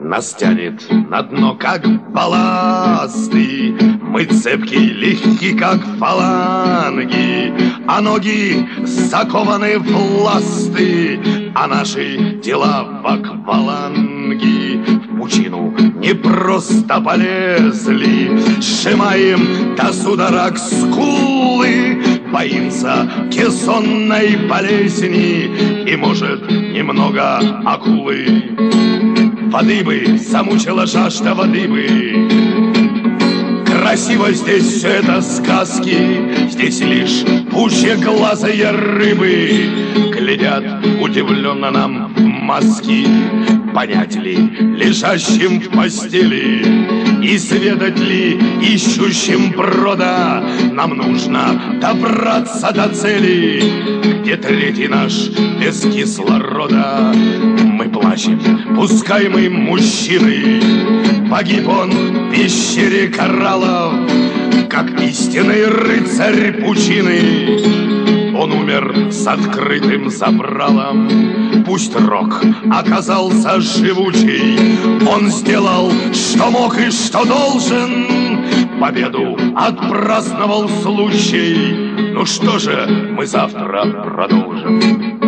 Нас тянет на дно, как балласты. Мы цепки, легки, как фаланги, а ноги закованы в ласты, а наши тела в акваланги. В пучину не просто полезли, сжимаем до судорог скулы, боимся кессонной болезни и, может, немного акулы. Воды бы, замучила жажда воды бы. Красиво здесь все это сказки, здесь лишь пучеглазые рыбы глядят удивленно нам в маски. Понять ли лежащим в постели, изведать ли ищущим брода, нам нужно добраться до цели, где третий наш без кислорода. Мы плачем, пускаемый мужчиной, погиб он в пещере кораллов, как истинный рыцарь пучины. Он умер с открытым забралом. Пусть рок оказался живучий, он сделал, что мог и что должен. Победу отпраздновал случай. Ну что же, мы завтра продолжим.